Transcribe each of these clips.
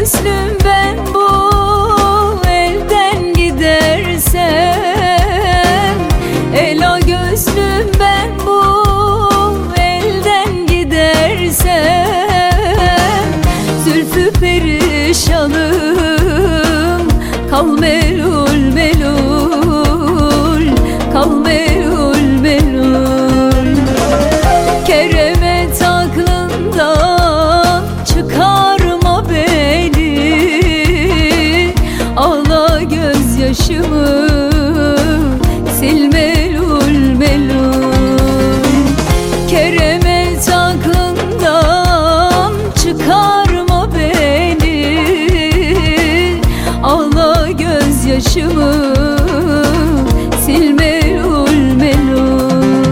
gözlüm ben bu elden gidersem, ela gözlüm ben bu elden gidersem, zülfü perişanım kal melul melul, kal melul melul. Keremet aklından çıkarma beni, ağla gözyaşımı sil melul melul. Keremet aklından çıkarma beni, ağla gözyaşımı sil melul melul.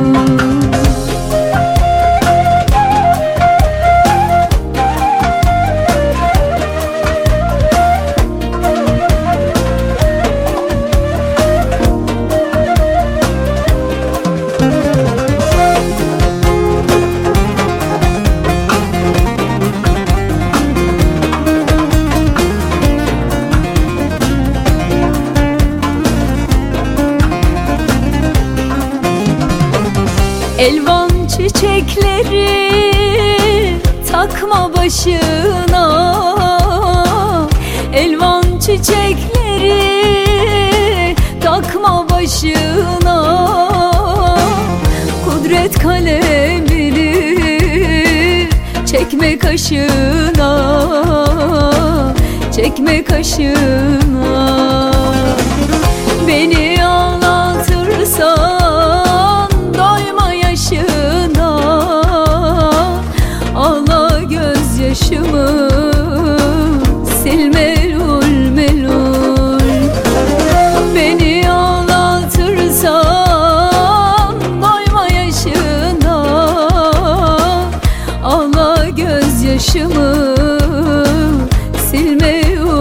Elvan çiçekleri takma başına, elvan çiçekleri takma başına. Kudret kalemini çekme kaşına, çekme kaşına. Beni ağlatırsan doyma yaşına, ağla gözyaşımı sil melul melul. Beni ağlatırsan doyma yaşına, ağla gözyaşımı sil melul